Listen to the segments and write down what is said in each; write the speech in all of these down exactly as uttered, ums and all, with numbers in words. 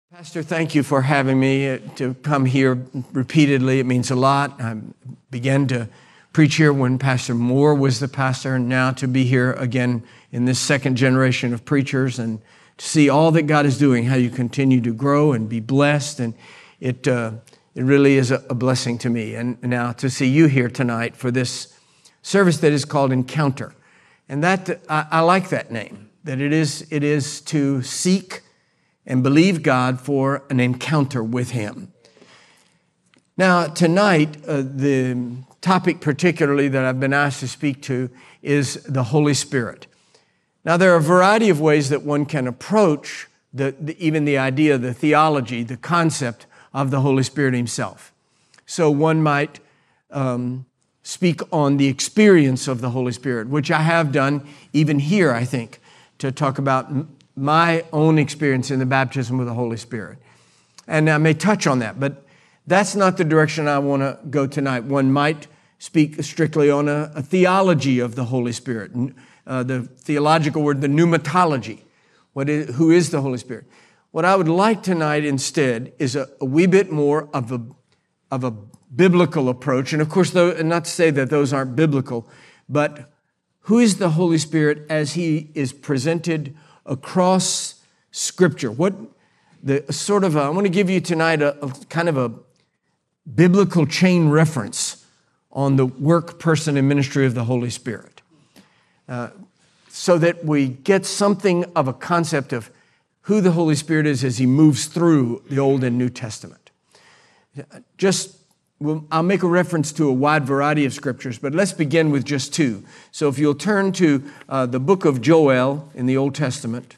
Pastor, thank you for having me to come here repeatedly. It means a lot. I began to preach here when Pastor Moore was the pastor, and now to be here again in this second generation of preachers and to see all that God is doing, how you continue to grow and be blessed. And it uh, it really is a, a blessing to me. And now to see you here tonight for this service that is called Encounter. And that I, I like that name, that it is it is to seek and believe God for an encounter with Him. Now, tonight, uh, the topic particularly that I've been asked to speak to is the Holy Spirit. Now, there are a variety of ways that one can approach the, the, even the idea, the theology, the concept of the Holy Spirit Himself. So one might um, speak on the experience of the Holy Spirit, which I have done even here, I think, to talk about my own experience in the baptism with the Holy Spirit. And I may touch on that, but that's not the direction I want to go tonight. One might speak strictly on a, a theology of the Holy Spirit, uh, the theological word, the pneumatology. What is, who is the Holy Spirit? What I would like tonight instead is a, a wee bit more of a, of a biblical approach. And of course, though, and not to say that those aren't biblical, but who is the Holy Spirit as He is presented across Scripture? What the sort of, a, I want to give you tonight a, a kind of a biblical chain reference on the work, person, and ministry of the Holy Spirit, uh, so that we get something of a concept of who the Holy Spirit is as He moves through the Old and New Testament. Just, well, I'll make a reference to a wide variety of scriptures, but let's begin with just two. So if you'll turn to uh, the book of Joel in the Old Testament.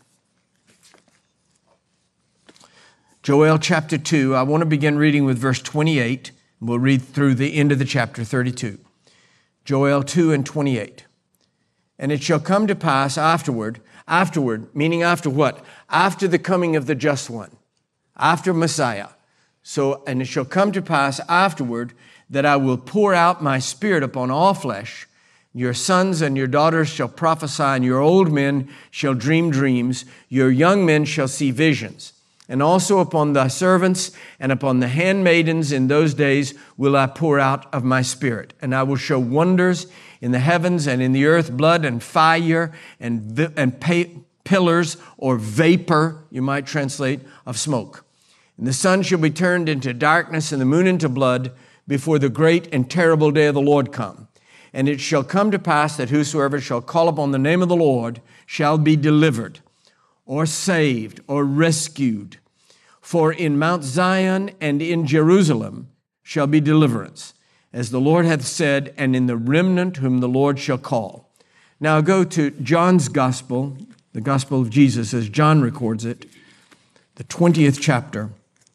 Joel chapter two, I want to begin reading with verse twenty-eight. We'll read through the end of the chapter, thirty-two. Joel two and twenty-eight. And it shall come to pass afterward, afterward, meaning after what? After the coming of the just one, after Messiah. So, and it shall come to pass afterward that I will pour out my Spirit upon all flesh. Your sons and your daughters shall prophesy, and your old men shall dream dreams. Your young men shall see visions. And also upon thy servants and upon the handmaidens in those days will I pour out of my Spirit. And I will show wonders in the heavens and in the earth, blood and fire and, and pa- pillars or vapor, you might translate, of smoke. And the sun shall be turned into darkness and the moon into blood before the great and terrible day of the Lord come. And it shall come to pass that whosoever shall call upon the name of the Lord shall be delivered or saved or rescued. For in Mount Zion and in Jerusalem shall be deliverance, as the Lord hath said, and in the remnant whom the Lord shall call. Now go to John's Gospel, the Gospel of Jesus as John records it, the twentieth chapter.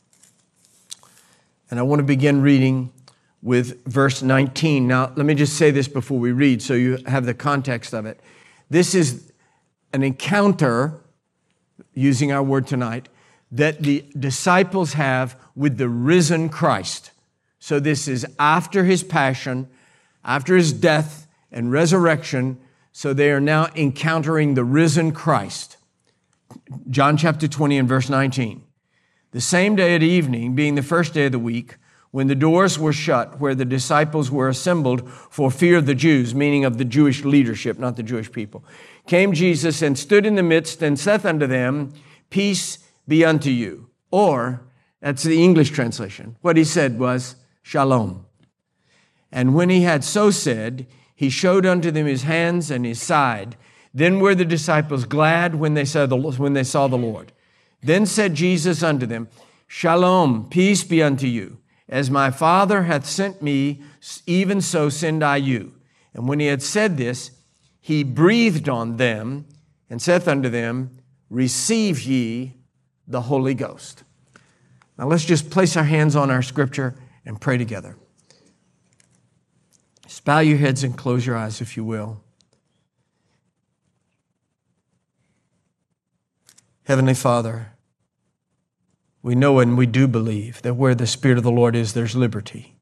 And I want to begin reading with verse nineteen. Now, let me just say this before we read so you have the context of it. This is an encounter, using our word tonight, that the disciples have with the risen Christ. So this is after His passion, after His death and resurrection. So they are now encountering the risen Christ. John chapter twenty and verse nineteen. The same day at evening, being the first day of the week, when the doors were shut, where the disciples were assembled for fear of the Jews, meaning of the Jewish leadership, not the Jewish people, came Jesus and stood in the midst and saith unto them, Peace be unto you. Or, that's the English translation. What He said was, Shalom. And when He had so said, He showed unto them His hands and His side. Then were the disciples glad when they saw the, when they saw the Lord. Then said Jesus unto them, Shalom, peace be unto you. As my Father hath sent me, even so send I you. And when He had said this, He breathed on them and saith unto them, Receive ye the Holy Ghost. Now let's just place our hands on our scripture and pray together. Just bow your heads and close your eyes, if you will. Heavenly Father, we know and we do believe that where the Spirit of the Lord is, there's liberty.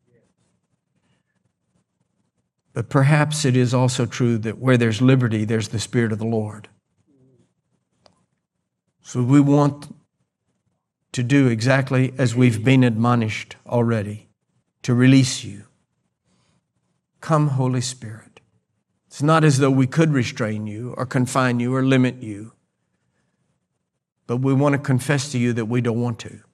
But perhaps it is also true that where there's liberty, there's the Spirit of the Lord. So we want to do exactly as we've been admonished already, to release you. Come, Holy Spirit. It's not as though we could restrain you or confine you or limit you, but we want to confess to you that we don't want to.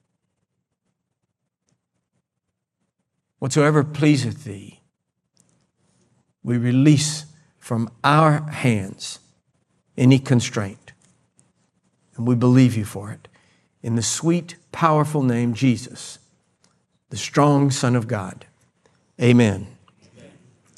Whatsoever pleaseth thee, we release from our hands any constraint, and we believe you for it. In the sweet, powerful name, Jesus, the strong Son of God. Amen. Amen.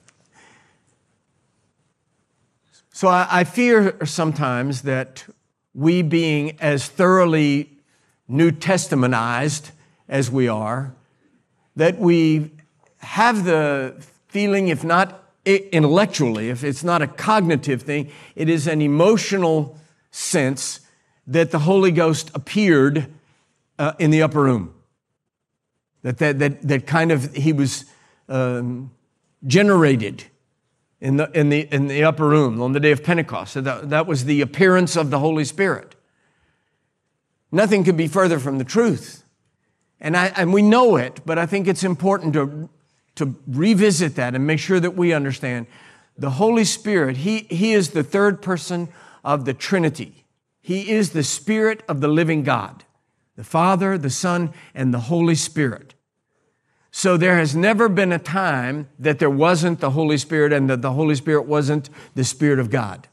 So I, I fear sometimes that we, being as thoroughly New Testamentized as we are, that we have the feeling, if not intellectually, if it's not a cognitive thing, it is an emotional sense that the Holy Ghost appeared uh, in the upper room. That, that, that, that kind of, he was um, generated in the, in, the, in the upper room on the day of Pentecost. So that, that was the appearance of the Holy Spirit. Nothing could be further from the truth. And, I, and we know it, but I think it's important to, to revisit that and make sure that we understand. The Holy Spirit, he, he is the third person of the Trinity. He is the Spirit of the living God, the Father, the Son, and the Holy Spirit. So there has never been a time that there wasn't the Holy Spirit and that the Holy Spirit wasn't the Spirit of God.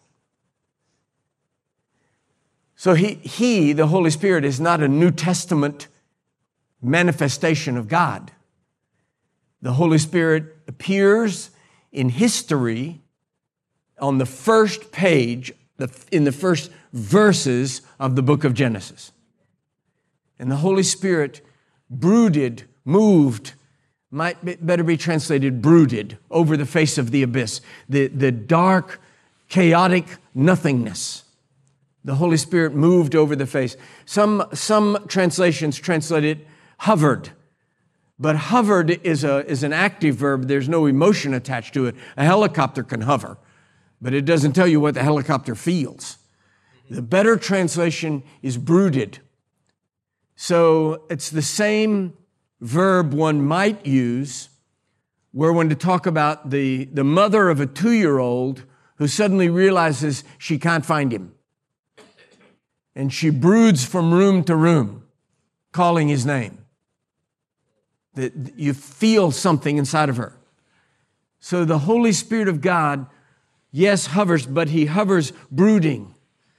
So he, he, the Holy Spirit, is not a New Testament manifestation of God. The Holy Spirit appears in history on the first page, in the first verses of the book of Genesis. And the Holy Spirit brooded, moved, might be, better be translated brooded, over the face of the abyss, the, the dark, chaotic nothingness. The Holy Spirit moved over the face. Some, some translations translate it hovered. But hovered is, a, is an active verb. There's no emotion attached to it. A helicopter can hover, but it doesn't tell you what the helicopter feels. The better translation is brooded. So it's the same verb one might use where when to talk about the, the mother of a two-year-old who suddenly realizes she can't find him. And she broods from room to room, calling his name. That you feel something inside of her. So the Holy Spirit of God, yes, hovers, but he hovers brooding,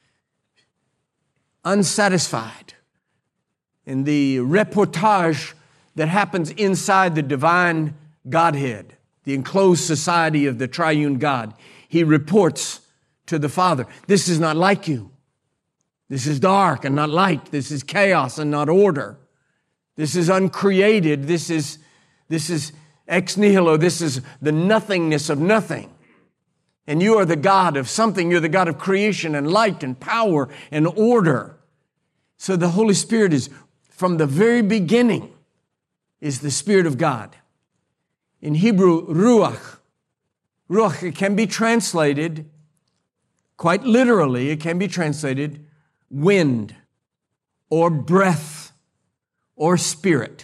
unsatisfied. In the reportage that happens inside the divine Godhead, the enclosed society of the triune God, he reports to the Father, this is not like you. This is dark and not light. This is chaos and not order. This is uncreated. This is, this is ex nihilo. This is the nothingness of nothing. And you are the God of something. You're the God of creation and light and power and order. So the Holy Spirit is, from the very beginning, is the Spirit of God. In Hebrew, ruach. Ruach, it can be translated, quite literally, it can be translated wind or breath or spirit.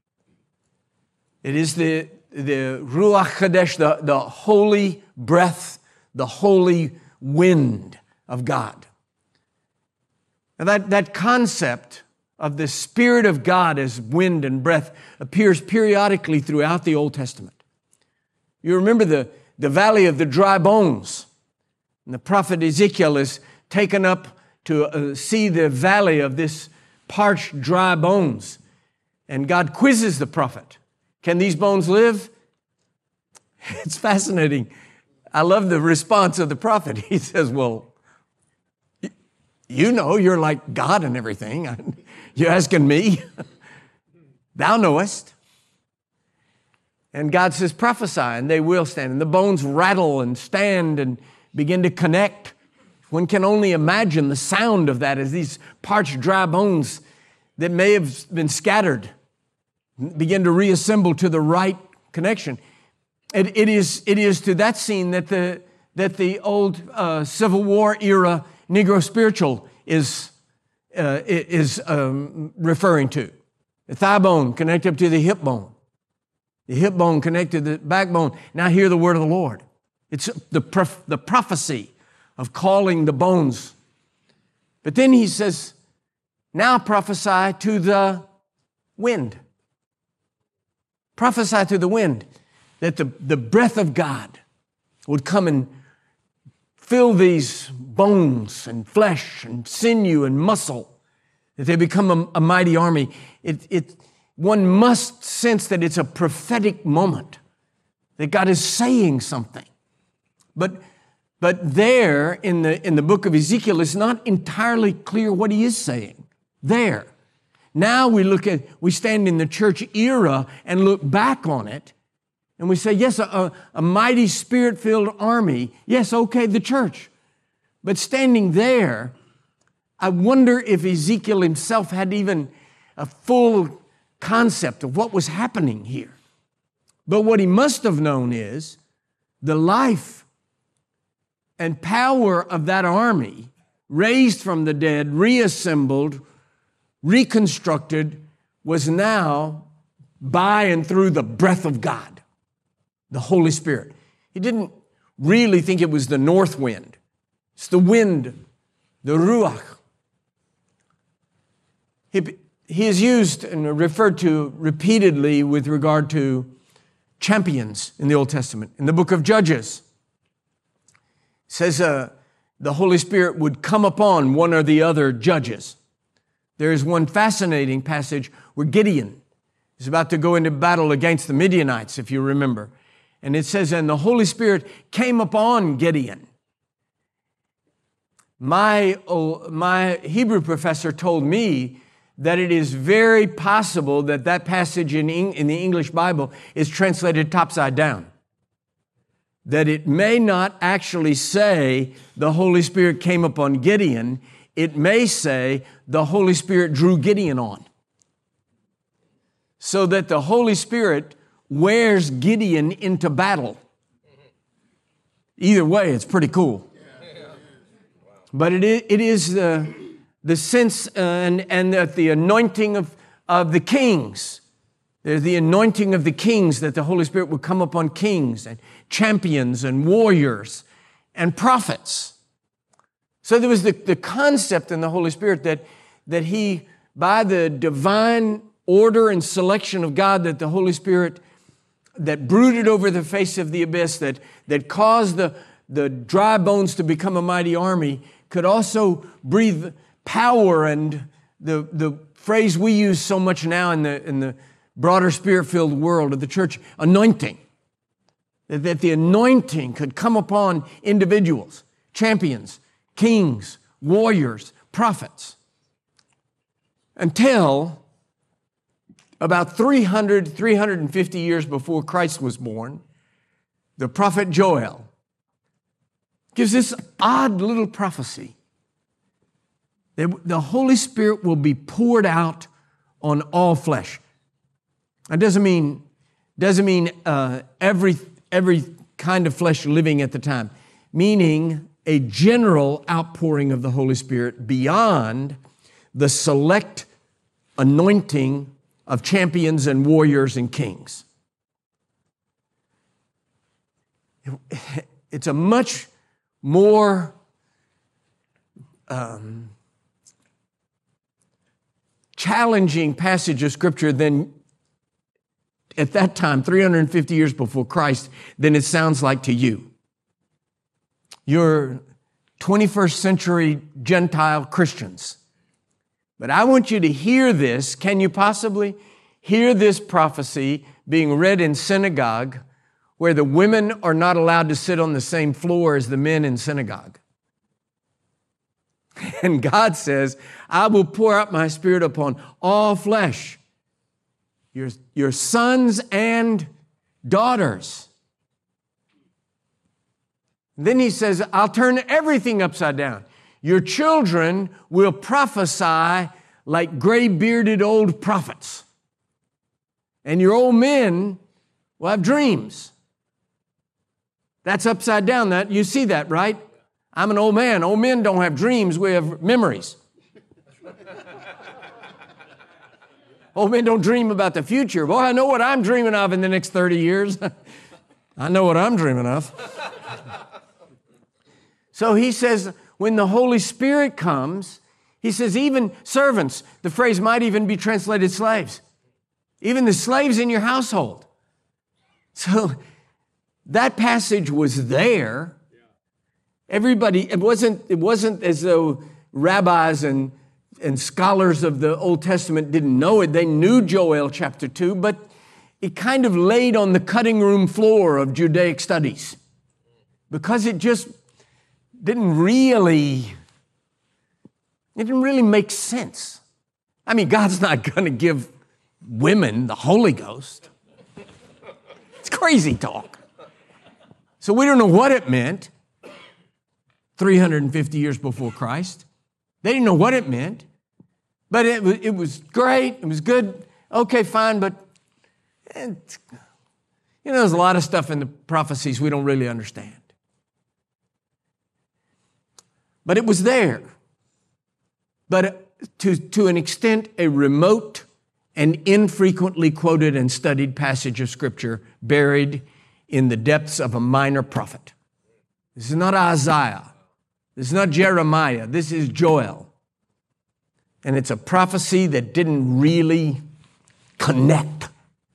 It is the, the Ruach Kadesh, the, the holy breath, the holy wind of God. Now that, that concept of the Spirit of God as wind and breath appears periodically throughout the Old Testament. You remember the, the valley of the dry bones. And the prophet Ezekiel is taken up to uh, see the valley of this parched, dry bones. And God quizzes the prophet. Can these bones live? It's fascinating. I love the response of the prophet. He says, well, you know, you're like God and everything. You're asking me. Thou knowest. And God says, prophesy, and they will stand. And the bones rattle and stand and begin to connect. One can only imagine the sound of that as these parched, dry bones that may have been scattered begin to reassemble to the right connection. It, it is, it is to that scene that the, that the old uh, Civil War era Negro spiritual is, uh, is um, referring to. The thigh bone connected up to the hip bone. The hip bone connected to the backbone. Now hear the word of the Lord. It's the, prof- the prophecy of calling the bones. But then he says, now prophesy to the wind. Prophesy to the wind that the, the breath of God would come and fill these bones and flesh and sinew and muscle, that they become a, a mighty army. It, it, one must sense that it's a prophetic moment, that God is saying something. But, but there in the, in the book of Ezekiel, it's not entirely clear what he is saying there. Now we look at, we stand in the church era and look back on it, and we say, yes, a, a mighty spirit-filled army. Yes, okay, the church. But standing there, I wonder if Ezekiel himself had even a full concept of what was happening here. But what he must have known is the life and power of that army, raised from the dead, reassembled, reconstructed, was now by and through the breath of God, the Holy Spirit. He didn't really think it was the north wind. It's the wind, the Ruach. He, he is used and referred to repeatedly with regard to champions in the Old Testament. In the book of Judges, it says uh, the Holy Spirit would come upon one or the other judges. There is one fascinating passage where Gideon is about to go into battle against the Midianites, if you remember. And it says, and the Holy Spirit came upon Gideon. My, oh, my Hebrew professor told me that it is very possible that that passage in, in the English Bible is translated topside down. That it may not actually say the Holy Spirit came upon Gideon. It may say the Holy Spirit drew Gideon on. So that the Holy Spirit wears Gideon into battle. Either way, it's pretty cool. But it is, it is the, the sense and, and the, the anointing of, of the kings. There's the anointing of the kings, that the Holy Spirit would come upon kings and champions and warriors and prophets. So there was the, the concept in the Holy Spirit that, that he, by the divine order and selection of God, that the Holy Spirit that brooded over the face of the abyss, that, that caused the, the dry bones to become a mighty army, could also breathe power and the, the phrase we use so much now in the, in the broader spirit-filled world of the church, anointing. That, that the anointing could come upon individuals, champions, kings, warriors, prophets. Until about three hundred, three hundred fifty years before Christ was born, the prophet Joel gives this odd little prophecy that the Holy Spirit will be poured out on all flesh. That doesn't mean, doesn't mean uh, every, every kind of flesh living at the time, meaning a general outpouring of the Holy Spirit beyond the select anointing of champions and warriors and kings. It's a much more um, challenging passage of Scripture than at that time, three hundred fifty years before Christ, than it sounds like to you. You're twenty-first century Gentile Christians. But I want you to hear this. Can you possibly hear this prophecy being read in synagogue where the women are not allowed to sit on the same floor as the men in synagogue? And God says, I will pour out my Spirit upon all flesh, your, your sons and daughters. Then he says, I'll turn everything upside down. Your children will prophesy like gray-bearded old prophets. And your old men will have dreams. That's upside down. That you see that, right? I'm an old man. Old men don't have dreams. We have memories. Old men don't dream about the future. Boy, I know what I'm dreaming of in the next thirty years. I know what I'm dreaming of. So he says, when the Holy Spirit comes, he says, even servants, the phrase might even be translated slaves, even the slaves in your household. So that passage was there. Everybody, it wasn't, it wasn't as though rabbis and, and scholars of the Old Testament didn't know it. They knew Joel chapter two, but it kind of laid on the cutting room floor of Judaic studies because it just didn't really, it didn't really make sense. I mean, God's not going to give women the Holy Ghost. It's crazy talk. So we don't know what it meant three hundred fifty years before Christ. They didn't know what it meant, but it was, it was great. It was good. Okay, fine, but it, you know, there's a lot of stuff in the prophecies we don't really understand. But it was there. But to, to an extent, a remote and infrequently quoted and studied passage of Scripture buried in the depths of a minor prophet. This is not Isaiah. This is not Jeremiah. This is Joel. And it's a prophecy that didn't really connect.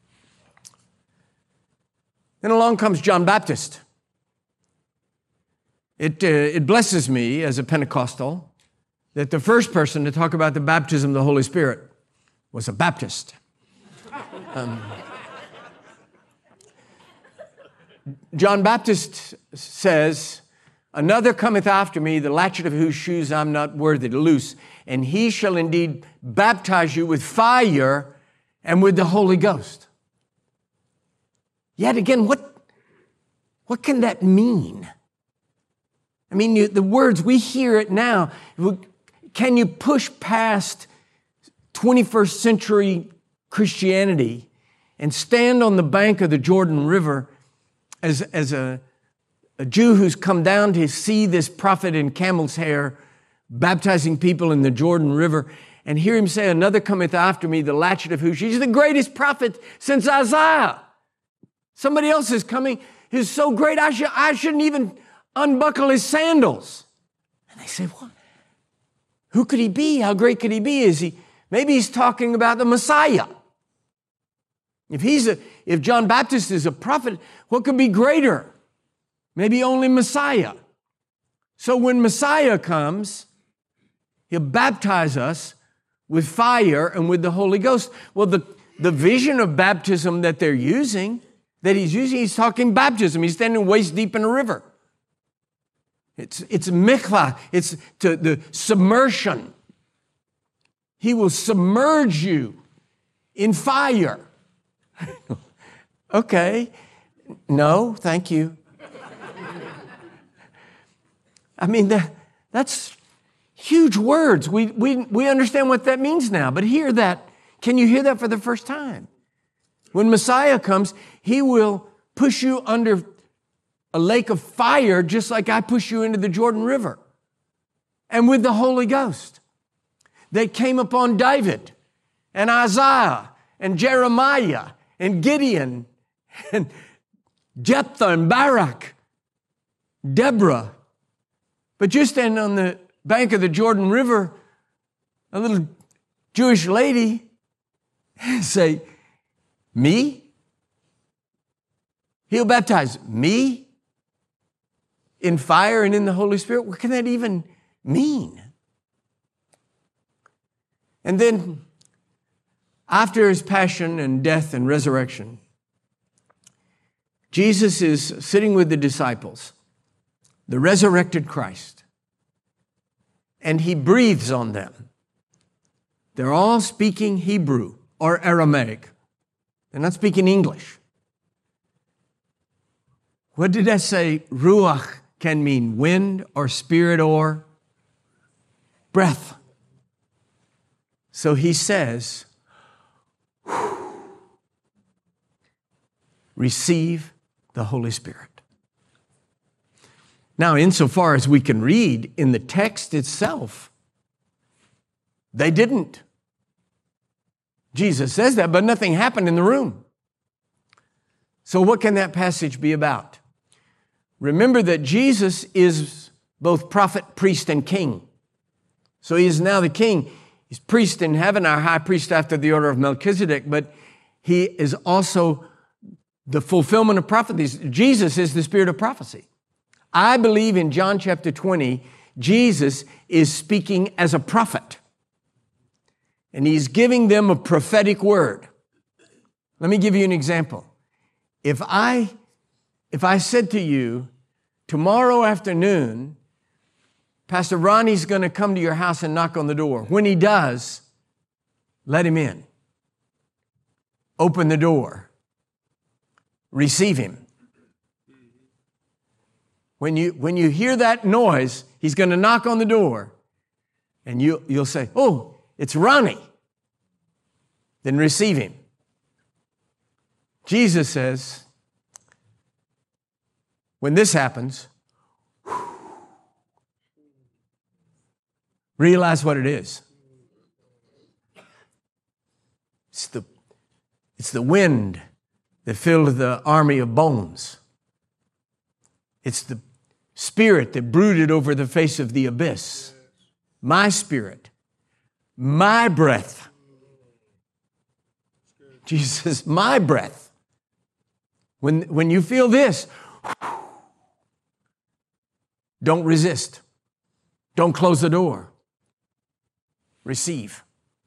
Then along comes John Baptist. It, uh, it blesses me as a Pentecostal that the first person to talk about the baptism of the Holy Spirit was a Baptist. Um, John Baptist says, another cometh after me, the latchet of whose shoes I'm not worthy to loose, and he shall indeed baptize you with fire and with the Holy Ghost. Yet again, what, what can that mean? I mean, you, the words, we hear it now. Can you push past twenty-first century Christianity and stand on the bank of the Jordan River as, as a, a Jew who's come down to see this prophet in camel's hair baptizing people in the Jordan River and hear him say, another cometh after me, the latchet of whose shoes. He's the greatest prophet since Isaiah. Somebody else is coming who's so great, I, should, I shouldn't even unbuckle his sandals. And they say, what? Who could he be? How great could he be? Is he, maybe he's talking about the Messiah. If he's a, if John Baptist is a prophet, what could be greater? Maybe only Messiah. So when Messiah comes, he'll baptize us with fire and with the Holy Ghost. Well, the, the vision of baptism that they're using, that he's using, he's talking baptism. He's standing waist deep in a river. It's, it's mikvah. It's to the submersion. He will submerge you in fire. Okay. No, thank you. I mean, that, that's huge words. We, we, we understand what that means now, but hear that. Can you hear that for the first time? When Messiah comes, he will push you under a lake of fire just like I push you into the Jordan River. And with the Holy Ghost that came upon David and Isaiah and Jeremiah and Gideon and Jephthah and Barak, Deborah. But you stand on the bank of the Jordan River, a little Jewish lady, and say, me? He'll baptize me in fire and in the Holy Spirit? What can that even mean? And then, after his passion and death and resurrection, Jesus is sitting with the disciples, the resurrected Christ, and he breathes on them. They're all speaking Hebrew or Aramaic. They're not speaking English. What did that say? Ruach can mean wind or spirit or breath. So he says, receive the Holy Spirit. Now, insofar as we can read in the text itself, They didn't. Jesus says that, but nothing happened in the room. So what can that passage be about? Remember that Jesus is both prophet, priest, and king. So he is now the king. He's priest in heaven, our high priest after the order of Melchizedek, but he is also the fulfillment of prophecies. Jesus is the spirit of prophecy. I believe in John chapter twenty, Jesus is speaking as a prophet. And he's giving them a prophetic word. Let me give you an example. If I, if I said to you, tomorrow afternoon, Pastor Ronnie's going to come to your house and knock on the door. When he does, let him in. Open the door. Receive him. When you, when you hear that noise, he's going to knock on the door, and you, you'll say, oh, it's Ronnie. Then receive him. Jesus says, when this happens, realize what it is. It's the, it's the wind that filled the army of bones. It's the spirit that brooded over the face of the abyss. My spirit, my breath. Jesus says, my breath. When, when you feel this, don't resist. Don't close the door. Receive.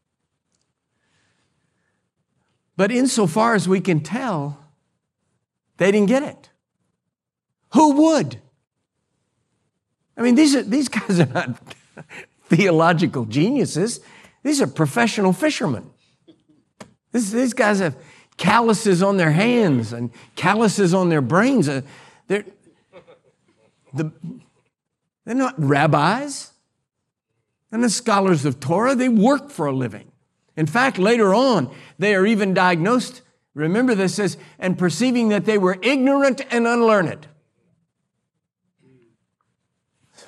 But insofar as we can tell, they didn't get it. Who would? I mean, these are, these guys are not theological geniuses. These are professional fishermen. This, these guys have calluses on their hands and calluses on their brains. Uh, they're, the, they're not rabbis. They're not scholars of Torah. They work for a living. In fact, later on, they are even diagnosed. Remember this says, and perceiving that they were ignorant and unlearned. So,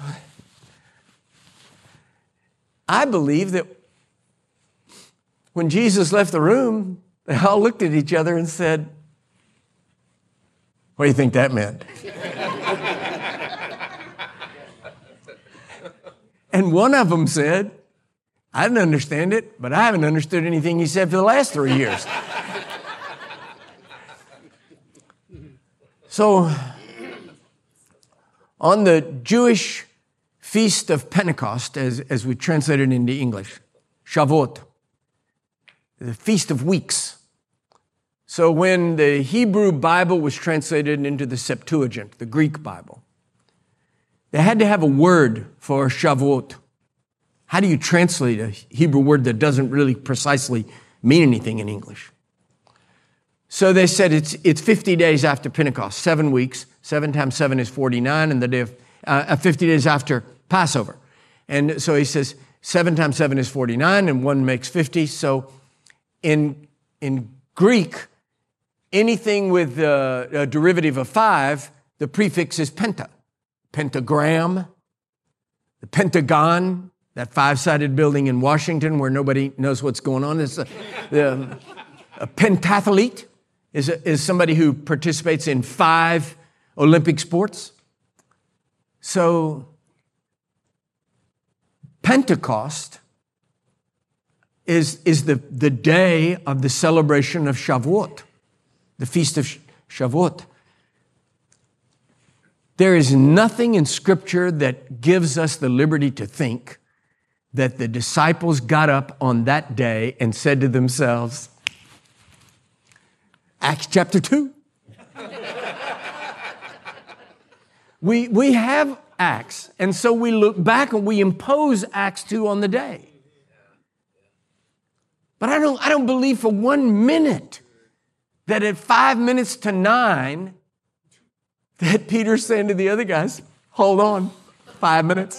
I believe that when Jesus left the room, they all looked at each other and said, what do you think that meant? And one of them said, I didn't understand it, but I haven't understood anything he said for the last three years. So, on the Jewish Feast of Pentecost, as, as we translate it into English, Shavuot, the Feast of Weeks. So when the Hebrew Bible was translated into the Septuagint, the Greek Bible, they had to have a word for Shavuot. How do you translate a Hebrew word that doesn't really precisely mean anything in English? So they said it's it's fifty days after Pentecost, seven weeks. Seven times seven is forty-nine, and the day of uh, fifty days after Passover. And so he says seven times seven is forty-nine, and one makes fifty. So in in Greek, anything with uh, a derivative of five, the prefix is penta. Pentagram, the Pentagon, that five-sided building in Washington where nobody knows what's going on. It's a, the, a pentathlete is, a, is somebody who participates in five Olympic sports. So Pentecost is, is the, the day of the celebration of Shavuot, the Feast of Shavuot. There is nothing in Scripture that gives us the liberty to think that the disciples got up on that day and said to themselves, Acts chapter two. we, we have Acts, and so we look back and we impose Acts two on the day. But I don't, I don't believe for one minute that at five minutes to nine, that Peter's saying to the other guys, hold on, five minutes.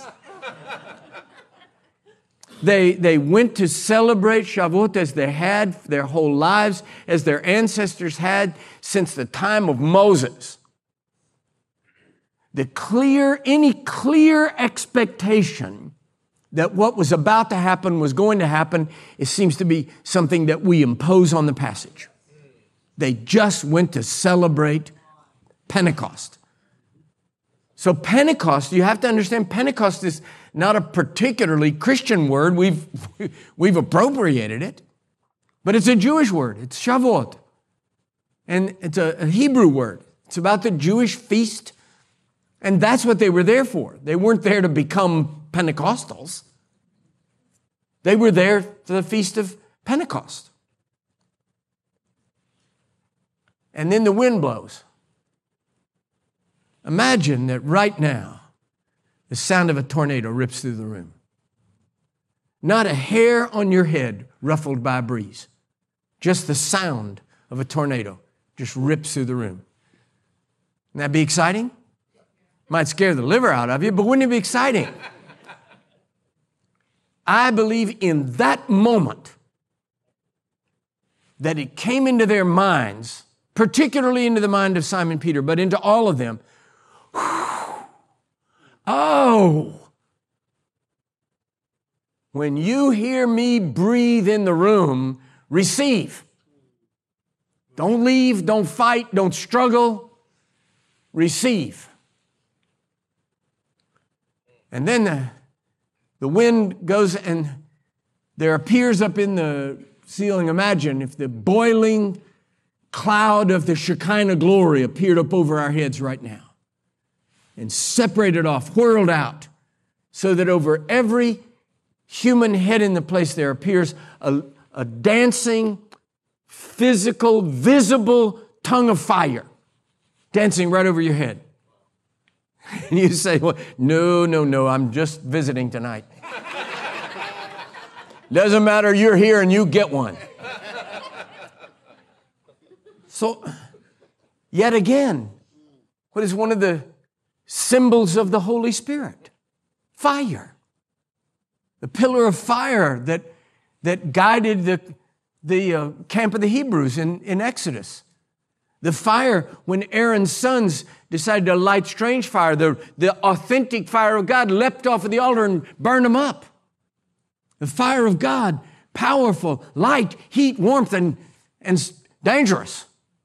They, they went to celebrate Shavuot as they had their whole lives, as their ancestors had since the time of Moses. The clear, any clear expectation that what was about to happen was going to happen. It seems to be something that we impose on the passage. They just went to celebrate Pentecost. So Pentecost, you have to understand, Pentecost is not a particularly Christian word. We've, we've appropriated it. But it's a Jewish word. It's Shavuot. And it's a, a Hebrew word. It's about the Jewish feast. And that's what they were there for. They weren't there to become Pentecostals. They were there for the Feast of Pentecost. And then the wind blows. Imagine that right now, the sound of a tornado rips through the room. Not a hair on your head ruffled by a breeze. Just the sound of a tornado just rips through the room. Wouldn't that be exciting? Might scare the liver out of you, but wouldn't it be exciting? I believe in that moment that it came into their minds, particularly into the mind of Simon Peter, but into all of them. Oh, when you hear me breathe in the room, receive. Don't leave, don't fight, don't struggle. Receive. And then the, the wind goes and there appears up in the ceiling, imagine if the boiling cloud of the Shekinah glory appeared up over our heads right now and separated off, whirled out, so that over every human head in the place there appears a, a dancing, physical, visible tongue of fire dancing right over your head. And you say, well, no, no, no, I'm just visiting tonight. Doesn't matter, you're here and you get one. So, yet again, what is one of the symbols of the Holy Spirit? Fire. The pillar of fire that, that guided the, the uh, camp of the Hebrews in, in Exodus. The fire when Aaron's sons decided to light strange fire, the, the authentic fire of God leapt off of the altar and burned them up. The fire of God, powerful, light, heat, warmth, and, and dangerous.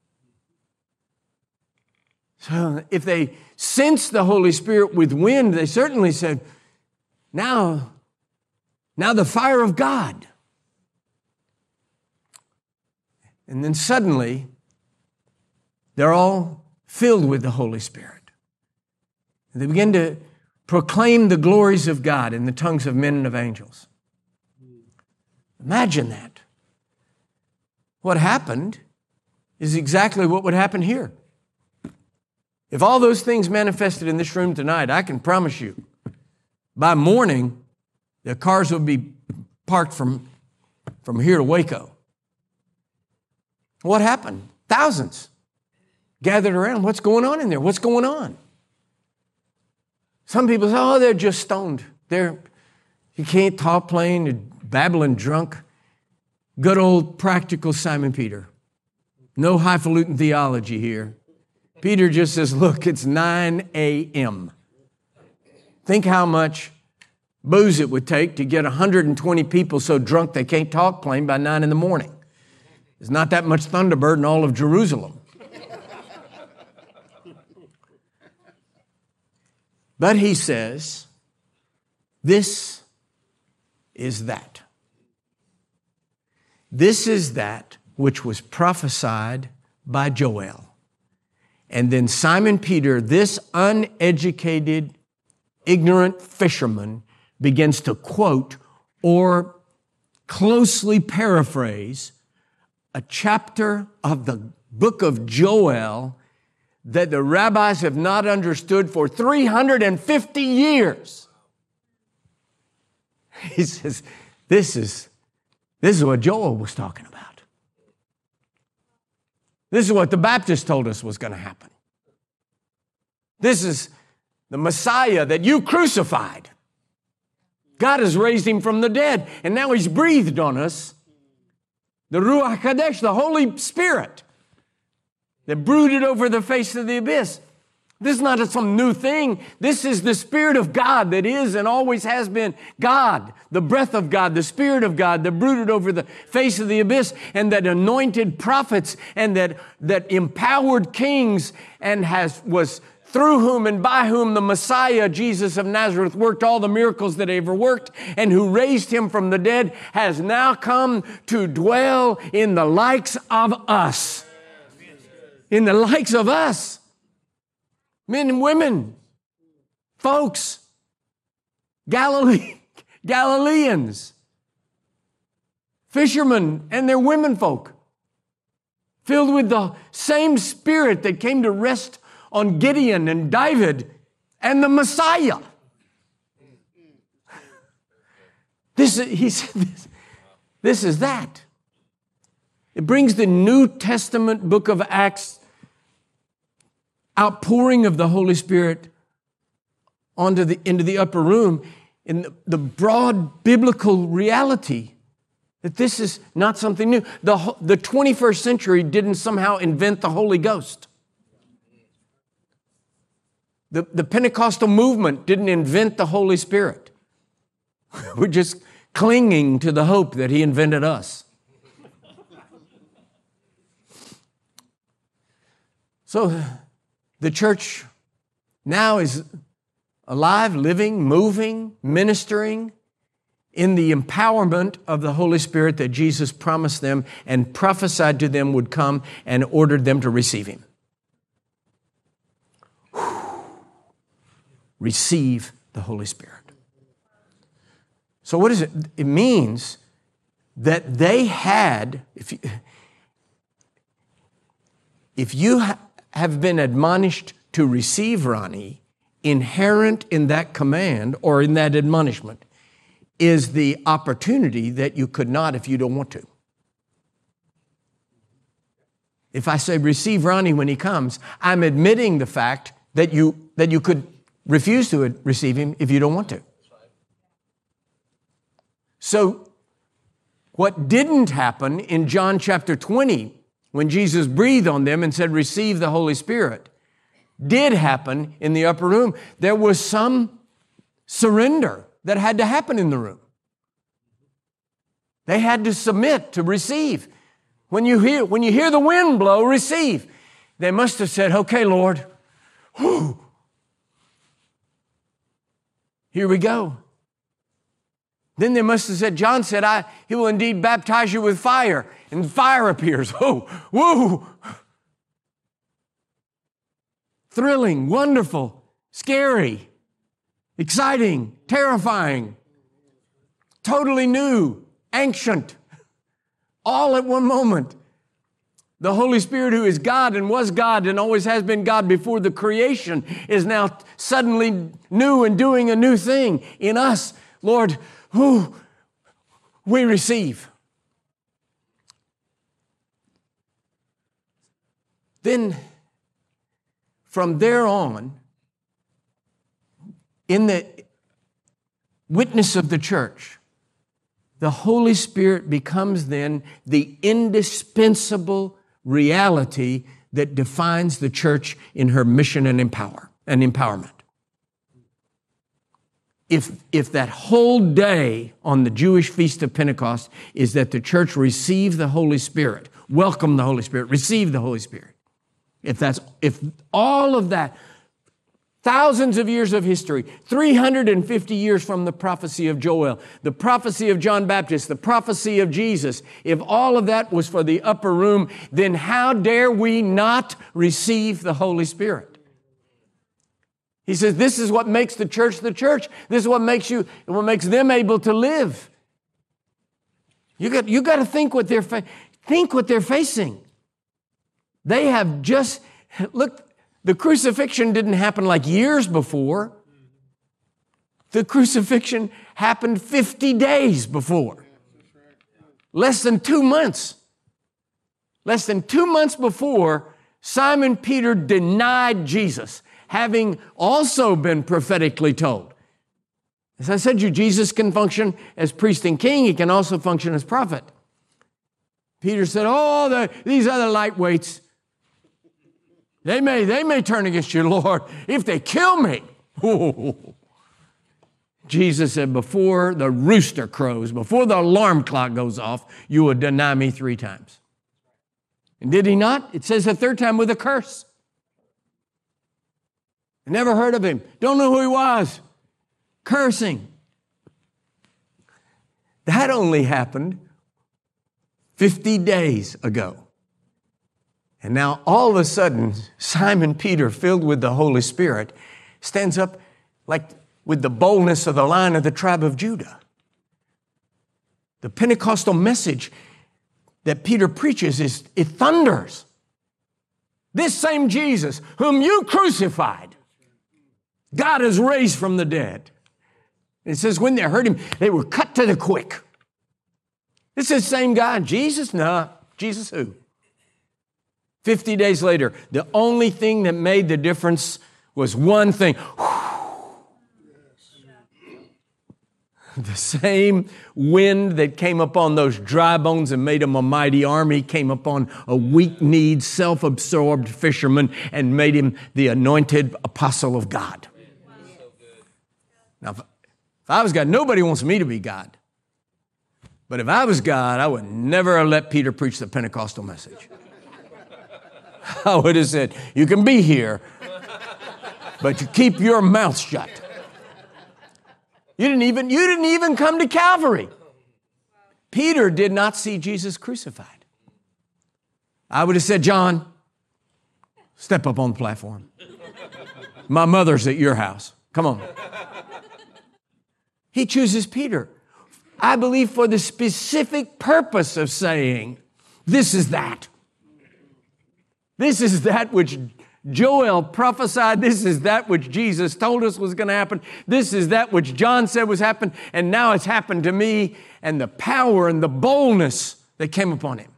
So if they sensed the Holy Spirit with wind, they certainly said, now, now the fire of God. And then suddenly, they're all filled with the Holy Spirit. And they begin to proclaim the glories of God in the tongues of men and of angels. Imagine that. What happened is exactly what would happen here. If all those things manifested in this room tonight, I can promise you, by morning, the cars will be parked from, from here to Waco. What happened? Thousands gathered around. What's going on in there? What's going on? Some people say, oh, they're just stoned. They're, you can't talk plain, they're babbling drunk. Good old practical Simon Peter. No highfalutin theology here. Peter just says, look, it's nine a.m. Think how much booze it would take to get one hundred twenty people so drunk they can't talk plain by nine in the morning. There's not that much Thunderbird in all of Jerusalem. But he says, this is that. This is that which was prophesied by Joel. And then Simon Peter, this uneducated, ignorant fisherman, begins to quote or closely paraphrase a chapter of the book of Joel that the rabbis have not understood for three hundred fifty years. He says, this is, this is what Joel was talking about. This is what the Baptist told us was going to happen. This is the Messiah that you crucified. God has raised him from the dead, and now he's breathed on us the Ruach HaKodesh, the Holy Spirit that brooded over the face of the abyss. This is not some new thing. This is the Spirit of God that is and always has been God, the breath of God, the Spirit of God that brooded over the face of the abyss and that anointed prophets and that, that empowered kings and has was through whom and by whom the Messiah, Jesus of Nazareth, worked all the miracles that he ever worked and who raised him from the dead has now come to dwell in the likes of us. In the likes of us. Men and women, folks, Galilee, Galileans, fishermen and their women folk, filled with the same Spirit that came to rest on Gideon and David and the Messiah. This is, he said, this, this is that. It brings the New Testament book of Acts outpouring of the Holy Spirit onto the, into the upper room in the, the broad biblical reality that this is not something new. The, the twenty-first century didn't somehow invent the Holy Ghost. The, the Pentecostal movement didn't invent the Holy Spirit. We're just clinging to the hope that He invented us. So, the church now is alive, living, moving, ministering in the empowerment of the Holy Spirit that Jesus promised them and prophesied to them would come and ordered them to receive Him. Whew. Receive the Holy Spirit. So what is it? It means that they had, if you, if you ha- have been admonished to receive, Ronnie, inherent in that command or in that admonishment is the opportunity that you could not if you don't want to. If I say receive Ronnie when he comes, I'm admitting the fact that you that you could refuse to receive him if you don't want to. So what didn't happen in John chapter twenty, when Jesus breathed on them and said, receive the Holy Spirit, did happen in the upper room. There was some surrender that had to happen in the room. They had to submit to receive. When you hear, when you hear the wind blow, receive. They must have said, okay, Lord, whew, here we go. Then they must have said, John said, I, he will indeed baptize you with fire. And fire appears. Oh, whoa. Thrilling, wonderful, scary, exciting, terrifying, totally new, ancient, all at one moment. The Holy Spirit, who is God and was God and always has been God before the creation, is now suddenly new and doing a new thing in us. Lord, whew, we receive. Then, from there on, in the witness of the church, the Holy Spirit becomes then the indispensable reality that defines the church in her mission and empower and empowerment. If, if that whole day on the Jewish Feast of Pentecost is that the church receive the Holy Spirit, welcome the Holy Spirit, receive the Holy Spirit. If that's, if all of that, thousands of years of history, three hundred fifty years from the prophecy of Joel, the prophecy of John Baptist, the prophecy of Jesus, if all of that was for the upper room, then how dare we not receive the Holy Spirit? He says, this is what makes the church the church. This is what makes you, what makes them able to live. You got, you got to think what they're, fa- think what they're facing. They have just, look, the crucifixion didn't happen like years before. The crucifixion happened fifty days before. Less than two months. Less than two months before, Simon Peter denied Jesus, having also been prophetically told. As I said to you, Jesus can function as priest and king. He can also function as prophet. Peter said, oh, the, these other lightweights, They may, they may turn against you, Lord, if they kill me. Ooh. Jesus said, before the rooster crows, before the alarm clock goes off, you will deny me three times. And did he not? It says the third time with a curse. I never heard of him. Don't know who he was. Cursing. That only happened fifty days ago. And now all of a sudden, Simon Peter, filled with the Holy Spirit, stands up like with the boldness of the Lion of the tribe of Judah. The Pentecostal message that Peter preaches is, it thunders. This same Jesus, whom you crucified, God has raised from the dead. It says when they heard him, they were cut to the quick. This is the same God. Jesus? No. Jesus who? Fifty days later, the only thing that made the difference was one thing. The same wind that came upon those dry bones and made them a mighty army came upon a weak-kneed, self-absorbed fisherman and made him the anointed apostle of God. Now, if I was God, nobody wants me to be God. But if I was God, I would never have let Peter preach the Pentecostal message. I would have said, you can be here, but you keep your mouth shut. You didn't even, you didn't even come to Calvary. Peter did not see Jesus crucified. I would have said, John, step up on the platform. My mother's at your house. Come on. He chooses Peter, I believe, for the specific purpose of saying, this is that. This is that which Joel prophesied. This is that which Jesus told us was going to happen. This is that which John said was happening. And now it's happened to me. And the power and the boldness that came upon him.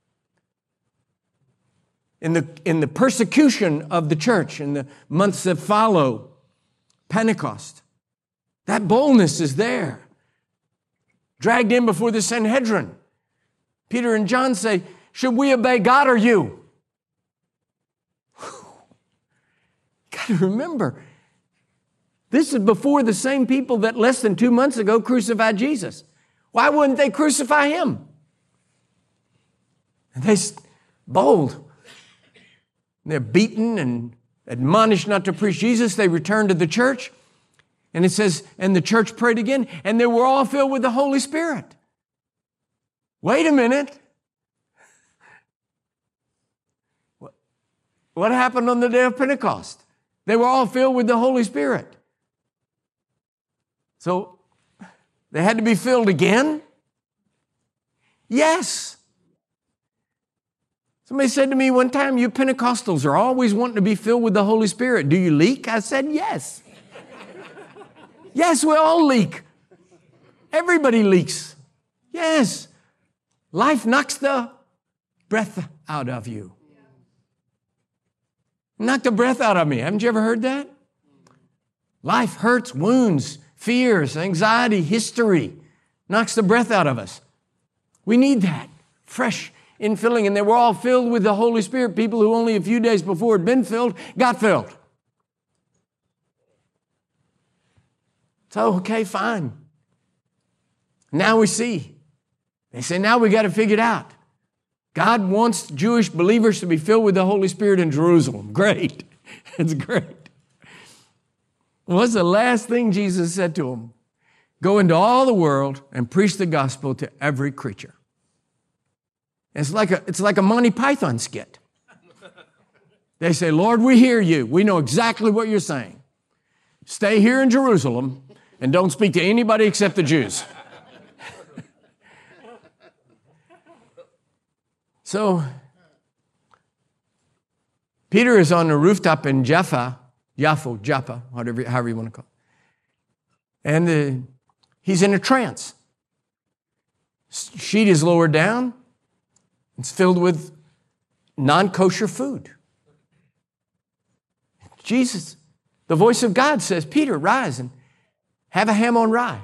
In the, in the persecution of the church, in the months that follow Pentecost, that boldness is there. Dragged in before the Sanhedrin. Peter and John say, should we obey God or you? Got to remember, this is before the same people that less than two months ago crucified Jesus. Why wouldn't they crucify him? And they bold. They're beaten and admonished not to preach Jesus. They returned to the church. And it says, and the church prayed again, and they were all filled with the Holy Spirit. Wait a minute. What happened on the day of Pentecost? They were all filled with the Holy Spirit. So they had to be filled again? Yes. Somebody said to me one time, you Pentecostals are always wanting to be filled with the Holy Spirit. Do you leak? I said, yes. Yes, we all leak. Everybody leaks. Yes. Life knocks the breath out of you. Knock the breath out of me. Haven't you ever heard that? Life hurts, wounds, fears, anxiety, history. Knocks the breath out of us. We need that. Fresh infilling. And they were all filled with the Holy Spirit. People who only a few days before had been filled, got filled. So, okay, fine. Now we see. They say, now we got to figure it out. God wants Jewish believers to be filled with the Holy Spirit in Jerusalem. Great. It's great. What's the last thing Jesus said to them? Go into all the world and preach the gospel to every creature. It's like a, it's like a Monty Python skit. They say, Lord, we hear you. We know exactly what you're saying. Stay here in Jerusalem and don't speak to anybody except the Jews. So, Peter is on the rooftop in Jaffa, Jaffa, Jaffa, whatever, however you want to call it. And uh, he's in a trance. Sheet is lowered down. It's filled with non-kosher food. Jesus, the voice of God says, Peter, rise and have a ham on rye.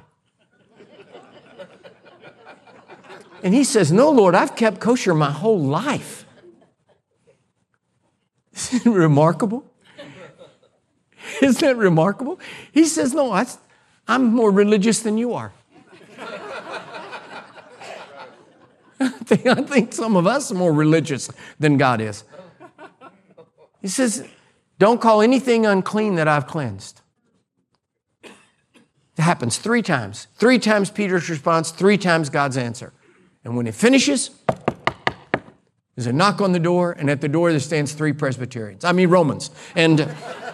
And he says, no, Lord, I've kept kosher my whole life. Isn't it remarkable? Isn't that remarkable? He says, no, I, I'm more religious than you are. I think, I think some of us are more religious than God is. He says, don't call anything unclean that I've cleansed. It happens three times. Three times Peter's response, three times God's answer. And when it finishes, there's a knock on the door, and at the door there stands three Presbyterians. I mean Romans. And,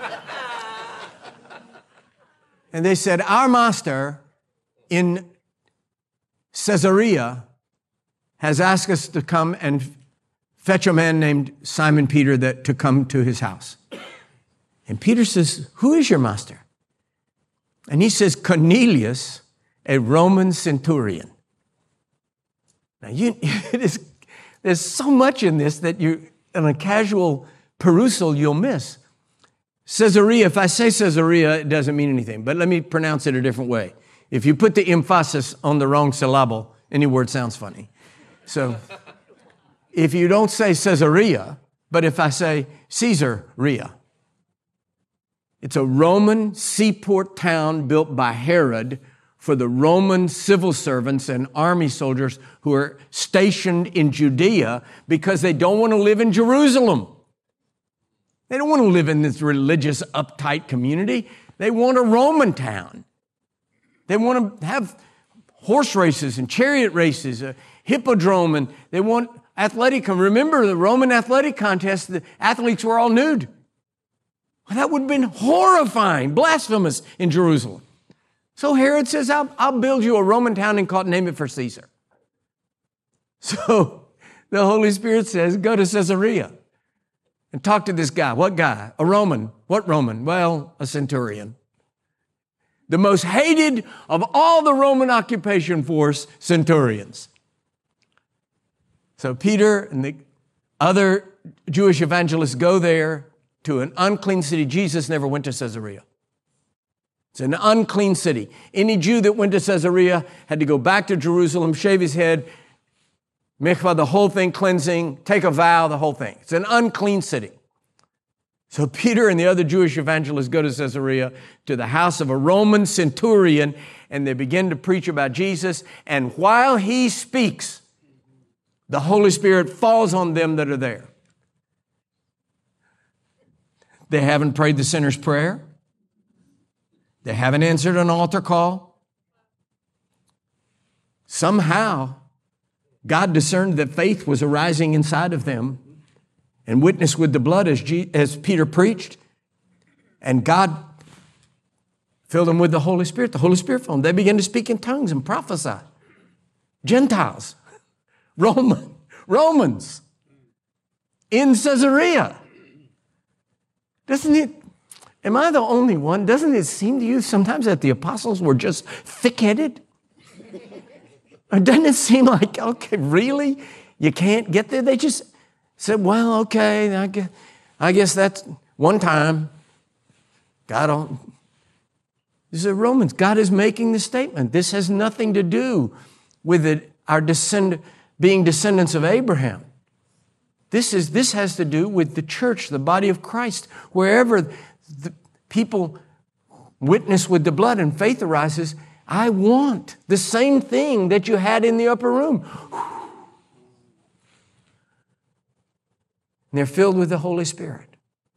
and they said, our master in Caesarea has asked us to come and fetch a man named Simon Peter that to come to his house. And Peter says, who is your master? And he says, Cornelius, a Roman centurion. Now, you, it is, there's so much in this that you, in a casual perusal, you'll miss. Caesarea, if I say Caesarea, it doesn't mean anything, but let me pronounce it a different way. If you put the emphasis on the wrong syllable, any word sounds funny. So if you don't say Caesarea, but if I say Caesarea, it's a Roman seaport town built by Herod for the Roman civil servants and army soldiers who are stationed in Judea because they don't want to live in Jerusalem. They don't want to live in this religious, uptight community. They want a Roman town. They want to have horse races and chariot races, a hippodrome, and they want athletic. Remember the Roman athletic contest, the athletes were all nude. Well, that would have been horrifying, blasphemous in Jerusalem. So Herod says, I'll, I'll build you a Roman town and call it, name it for Caesar. So the Holy Spirit says, go to Caesarea and talk to this guy. What guy? A Roman. What Roman? Well, a centurion. The most hated of all the Roman occupation force centurions. So Peter and the other Jewish evangelists go there to an unclean city. Jesus never went to Caesarea. It's an unclean city. Any Jew that went to Caesarea had to go back to Jerusalem, shave his head, mikvah, the whole thing, cleansing, take a vow, the whole thing. It's an unclean city. So Peter and the other Jewish evangelists go to Caesarea to the house of a Roman centurion, and they begin to preach about Jesus. And while he speaks, the Holy Spirit falls on them that are there. They haven't prayed the sinner's prayer. They haven't answered an altar call. Somehow, God discerned that faith was arising inside of them and witnessed with the blood as, G- as Peter preached. And God filled them with the Holy Spirit. The Holy Spirit filled them. They began to speak in tongues and prophesy. Gentiles, Roman, Romans in Caesarea. Doesn't it, am I the only one? Doesn't it seem to you sometimes that the apostles were just thick-headed? Or doesn't it seem like, okay, really? You can't get there? They just said, well, okay, I guess, I guess that's one time. God, don't. These are Romans. God is making the statement. This has nothing to do with it, our descend, being descendants of Abraham. This is this has to do with the church, the body of Christ. Wherever the people witness with the blood and faith arises, I want the same thing that you had in the upper room. And they're filled with the Holy Spirit.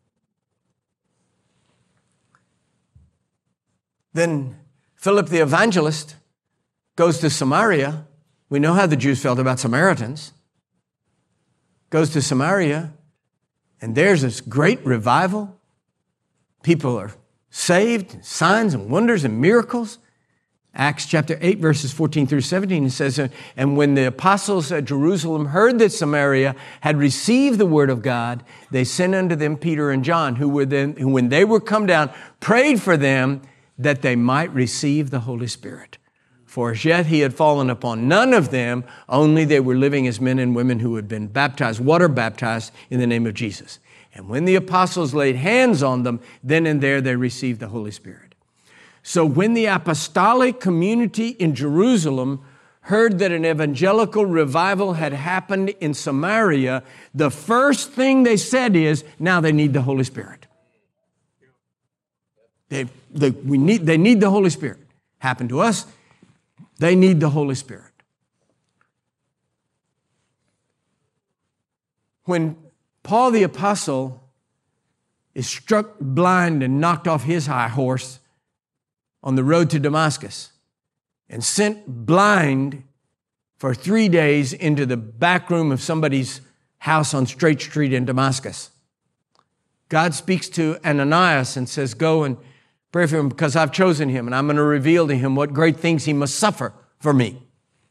Then Philip the evangelist goes to Samaria. We know how the Jews felt about Samaritans. Goes to Samaria, and there's this great revival. People are saved, signs and wonders and miracles. Acts chapter eight, verses fourteen through seventeen, it says, and when the apostles at Jerusalem heard that Samaria had received the word of God, they sent unto them Peter and John, who were then, who when they were come down, prayed for them that they might receive the Holy Spirit. For as yet he had fallen upon none of them, only they were living as men and women who had been baptized, water baptized in the name of Jesus. And when the apostles laid hands on them, then and there they received the Holy Spirit. So when the apostolic community in Jerusalem heard that an evangelical revival had happened in Samaria, the first thing they said is, now they need the Holy Spirit. They, they, we need, they need the Holy Spirit. Happened to us. They need the Holy Spirit. When Paul the Apostle is struck blind and knocked off his high horse on the road to Damascus and sent blind for three days into the back room of somebody's house on Straight Street in Damascus, God speaks to Ananias and says, go and pray for him because I've chosen him and I'm going to reveal to him what great things he must suffer for me.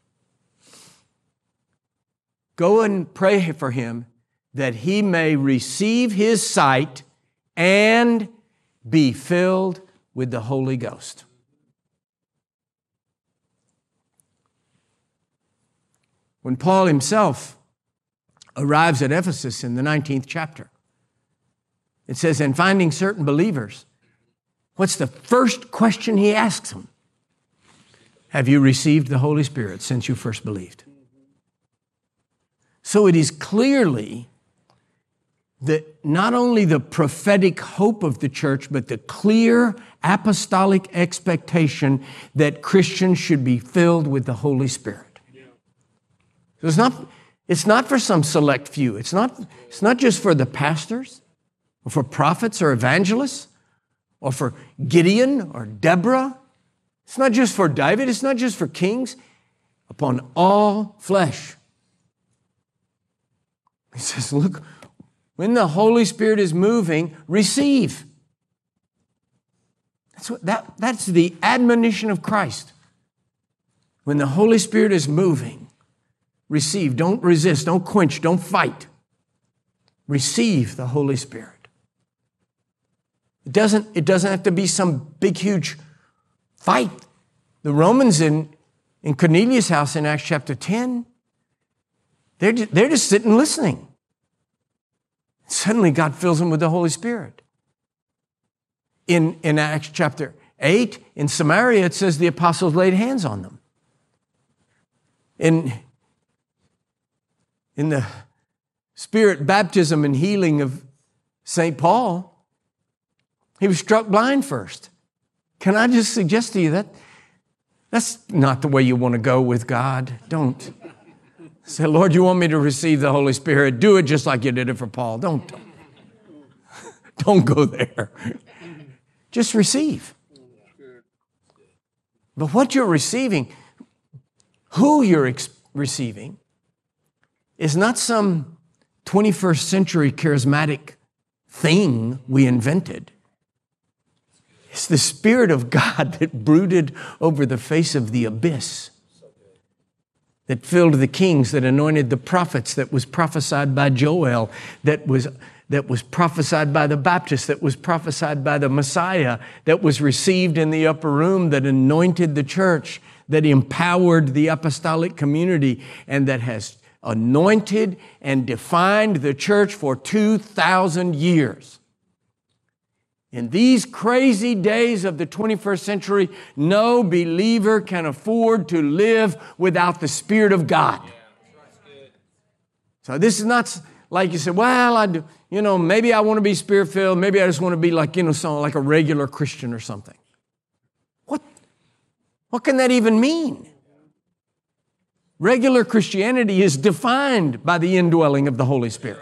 Go and pray for him that he may receive his sight and be filled with the Holy Ghost. When Paul himself arrives at Ephesus in the nineteenth chapter, it says, and finding certain believers, what's the first question he asks them? Have you received the Holy Spirit since you first believed? So it is clearly that not only the prophetic hope of the church, but the clear apostolic expectation that Christians should be filled with the Holy Spirit. So it's not, it's not for some select few. It's not, it's not just for the pastors or for prophets or evangelists or for Gideon or Deborah. It's not just for David. It's not just for kings. Upon all flesh. He says, look, when the Holy Spirit is moving, receive. That's what, that, that's the admonition of Christ. When the Holy Spirit is moving, receive. Don't resist. Don't quench. Don't fight. Receive the Holy Spirit. It doesn't, it doesn't have to be some big, huge fight. The Romans in, in Cornelius' house in Acts chapter ten, they're, they're just sitting listening. Suddenly God fills them with the Holy Spirit. In, in Acts chapter eight, in Samaria, it says the apostles laid hands on them. In In the Spirit baptism and healing of Saint Paul, he was struck blind first. Can I just suggest to you that that's not the way you want to go with God? Don't. Say, Lord, you want me to receive the Holy Spirit? Do it just like you did it for Paul. Don't. Don't go there. Just receive. But what you're receiving, who you're ex- receiving, is not some twenty-first century charismatic thing we invented. It's the Spirit of God that brooded over the face of the abyss, that filled the kings, that anointed the prophets, that was prophesied by Joel, that was, that was prophesied by the Baptist, that was prophesied by the Messiah, that was received in the upper room, that anointed the church, that empowered the apostolic community, and that has anointed and defined the church for two thousand years. In these crazy days of the twenty-first century, no believer can afford to live without the Spirit of God. So this is not like you said, well, I do, you know, maybe I want to be Spirit-filled. Maybe I just want to be like, you know, some, like a regular Christian or something. What? What can that even mean? Regular Christianity is defined by the indwelling of the Holy Spirit.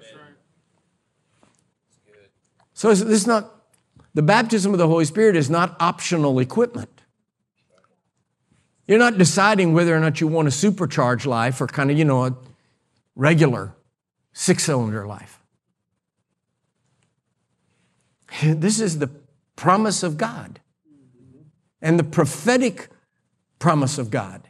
So this is not, the baptism of the Holy Spirit is not optional equipment. You're not deciding whether or not you want a supercharged life or kind of, you know, a regular six-cylinder life. This is the promise of God and the prophetic promise of God.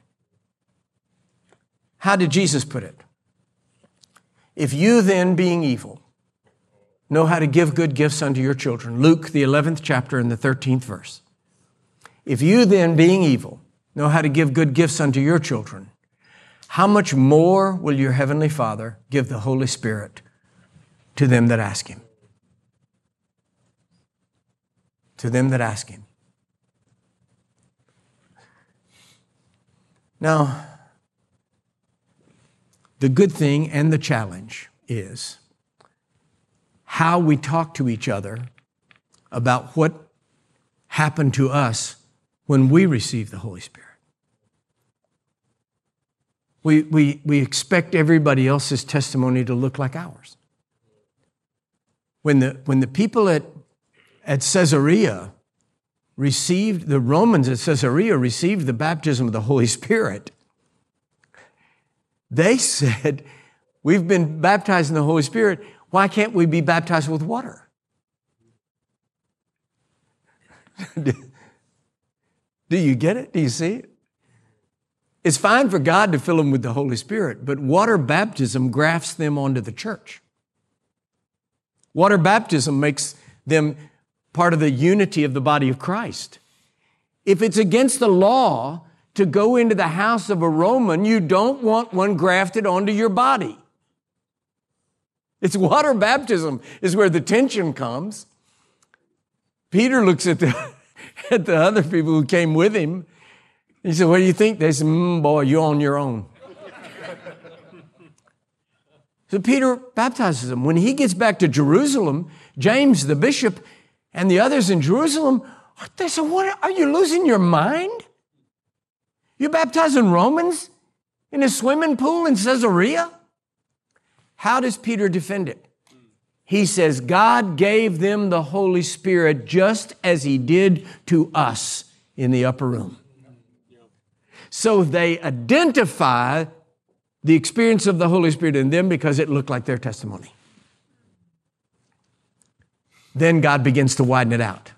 How did Jesus put it? If you then, being evil, know how to give good gifts unto your children. Luke, the eleventh chapter and the thirteenth verse. If you then, being evil, know how to give good gifts unto your children, how much more will your heavenly Father give the Holy Spirit to them that ask Him? To them that ask Him. Now, The good thing and the challenge is how we talk to each other about what happened to us when we received the Holy Spirit. We, we, we expect everybody else's testimony to look like ours. When the, when the people at, at Caesarea received, the Romans at Caesarea received the baptism of the Holy Spirit, they said, we've been baptized in the Holy Spirit. Why can't we be baptized with water? Do you get it? Do you see it? It's fine for God to fill them with the Holy Spirit, but water baptism grafts them onto the church. Water baptism makes them part of the unity of the body of Christ. If it's against the law to go into the house of a Roman, you don't want one grafted onto your body. It's water baptism is where the tension comes. Peter looks at the, at the other people who came with him. He said, what do you think? They said, mm, boy, you're on your own. So Peter baptizes them. When he gets back to Jerusalem, James, the bishop, and the others in Jerusalem, they said, what, are you losing your mind? You're baptizing Romans in a swimming pool in Caesarea? How does Peter defend it? He says, God gave them the Holy Spirit just as he did to us in the upper room. So they identify the experience of the Holy Spirit in them because it looked like their testimony. Then God begins to widen it out.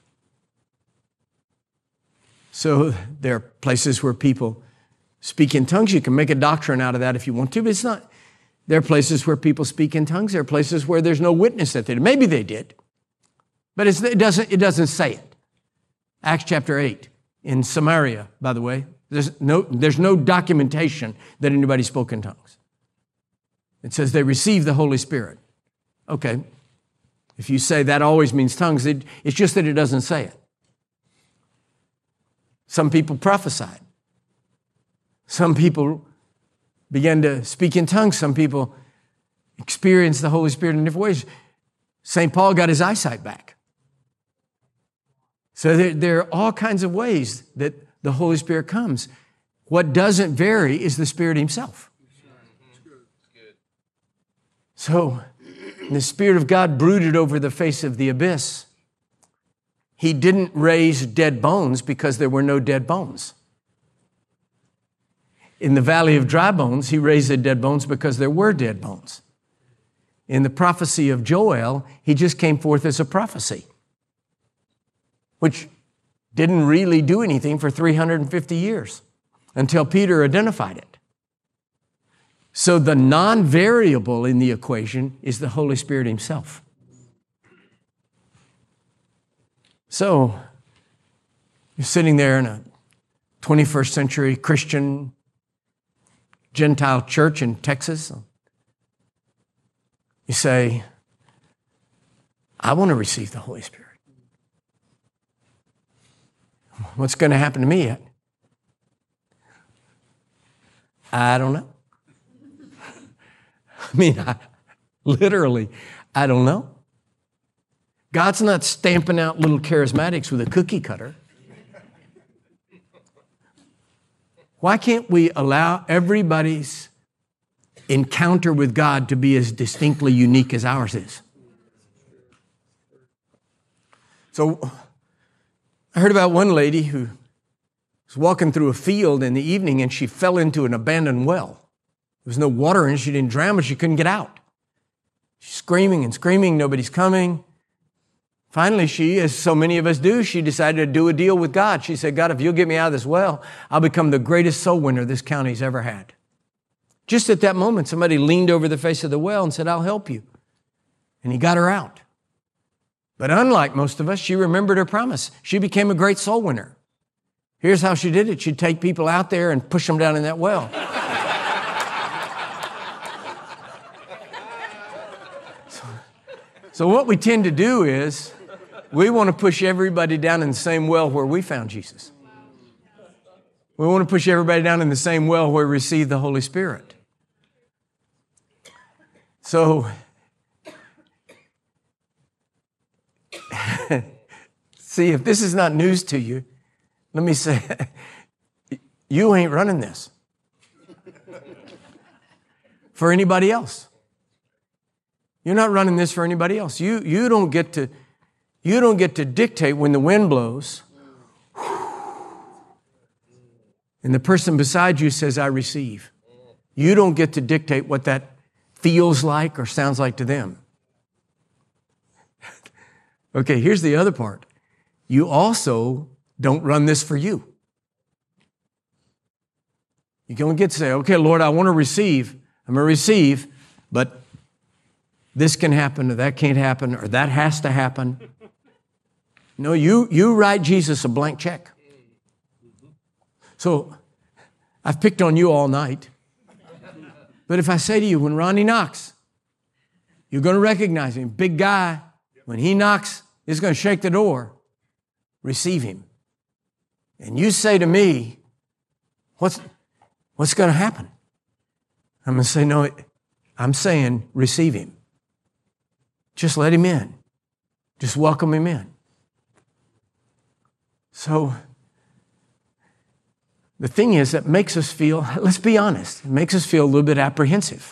So there are places where people speak in tongues. You can make a doctrine out of that if you want to, but it's not. There are places where people speak in tongues. There are places where there's no witness that they did. Maybe they did, but it's, it doesn't, it doesn't say it. Acts chapter eight in Samaria, by the way, there's no, there's no documentation that anybody spoke in tongues. It says they received the Holy Spirit. Okay. If you say that always means tongues, it, it's just that it doesn't say it. Some people prophesied. Some people began to speak in tongues. Some people experienced the Holy Spirit in different ways. Saint Paul got his eyesight back. So there, there are all kinds of ways that the Holy Spirit comes. What doesn't vary is the Spirit himself. So the Spirit of God brooded over the face of the abyss. He didn't raise dead bones because there were no dead bones. In the valley of dry bones, he raised the dead bones because there were dead bones. In the prophecy of Joel, he just came forth as a prophecy, which didn't really do anything for three hundred fifty years until Peter identified it. So the non-variable in the equation is the Holy Spirit himself. So you're sitting there in a twenty-first century Christian Gentile church in Texas. You say, I want to receive the Holy Spirit. What's going to happen to me yet? I don't know. I mean, I, literally, I don't know. God's not stamping out little charismatics with a cookie cutter. Why can't we allow everybody's encounter with God to be as distinctly unique as ours is? So I heard about one lady who was walking through a field in the evening and she fell into an abandoned well. There was no water in it. She didn't drown, but she couldn't get out. She's screaming and screaming. Nobody's coming. Finally, she, as so many of us do, she decided to do a deal with God. She said, God, if you'll get me out of this well, I'll become the greatest soul winner this county's ever had. Just at that moment, somebody leaned over the face of the well and said, I'll help you. And he got her out. But unlike most of us, she remembered her promise. She became a great soul winner. Here's how she did it. She'd take people out there and push them down in that well. so, so what we tend to do is we want to push everybody down in the same well where we found Jesus. We want to push everybody down in the same well where we received the Holy Spirit. So, see, if this is not news to you, let me say, you ain't running this for anybody else. You're not running this for anybody else. You, you don't get to, you don't get to dictate when the wind blows and the person beside you says, I receive. You don't get to dictate what that feels like or sounds like to them. Okay, here's the other part. You also don't run this for you. You don't get to say, okay, Lord, I want to receive. I'm going to receive, but this can happen or that can't happen or that has to happen. No, you, you write Jesus a blank check. So I've picked on you all night. But if I say to you, when Ronnie knocks, you're going to recognize him. Big guy, when he knocks, he's going to shake the door. Receive him. And you say to me, what's, what's going to happen? I'm going to say, no, I'm saying receive him. Just let him in. Just welcome him in. So the thing is that makes us feel, let's be honest, it makes us feel a little bit apprehensive.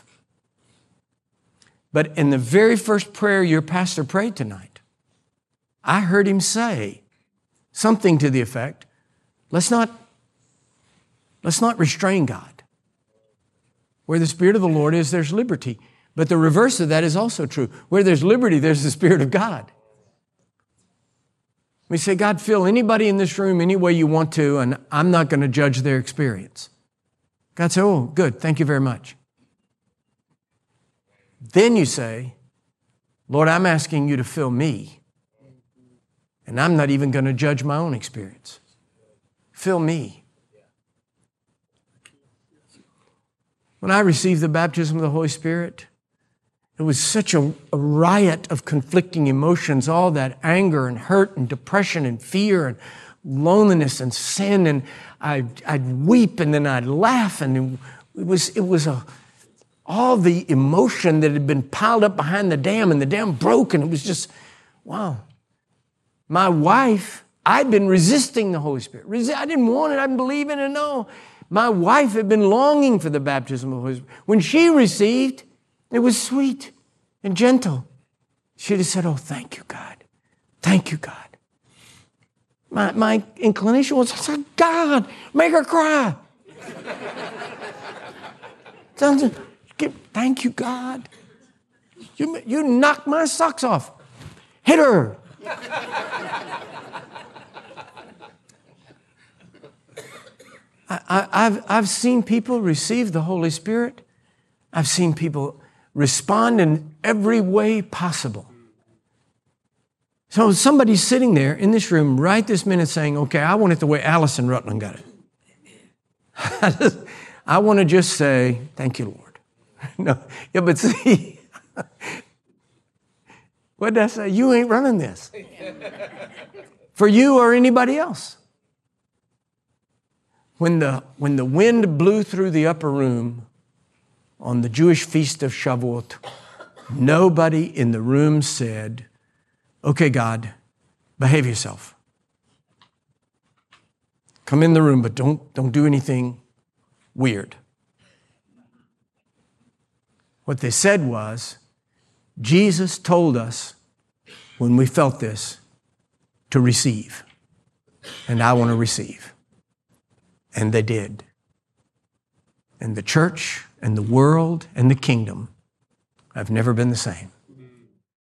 But in the very first prayer your pastor prayed tonight, I heard him say something to the effect, let's not, let's not restrain God. Where the Spirit of the Lord is, there's liberty. But the reverse of that is also true. Where there's liberty, there's the Spirit of God. We say, God, fill anybody in this room any way you want to, and I'm not going to judge their experience. God said, oh, good, thank you very much. Then you say, Lord, I'm asking you to fill me, and I'm not even going to judge my own experience. Fill me. When I received the baptism of the Holy Spirit, it was such a, a riot of conflicting emotions, all that anger and hurt and depression and fear and loneliness and sin. And I'd, I'd weep and then I'd laugh. And it was, it was a, all the emotion that had been piled up behind the dam, and the dam broke. And it was just, wow. My wife, I'd been resisting the Holy Spirit. I didn't want it. I didn't believe in it. No. My wife had been longing for the baptism of the Holy Spirit. When she received, it was sweet and gentle. She'd have said, oh, thank you, God. Thank you, God. My, my inclination was, I said, God, make her cry. Thank you, God. You, you knocked my socks off. Hit her. I, I, I've, I've seen people receive the Holy Spirit. I've seen people respond in every way possible. So somebody's sitting there in this room right this minute saying, okay, I want it the way Allison Rutland got it. I, just, I want to just say, thank you, Lord. No, yeah, but see, what did I say? You ain't running this for you or anybody else. When the, when the wind blew through the upper room on the Jewish feast of Shavuot, nobody in the room said, okay, God, behave yourself. Come in the room, but don't, don't do anything weird. What they said was, Jesus told us when we felt this to receive, and I want to receive. And they did. And the church and the world and the kingdom have never been the same.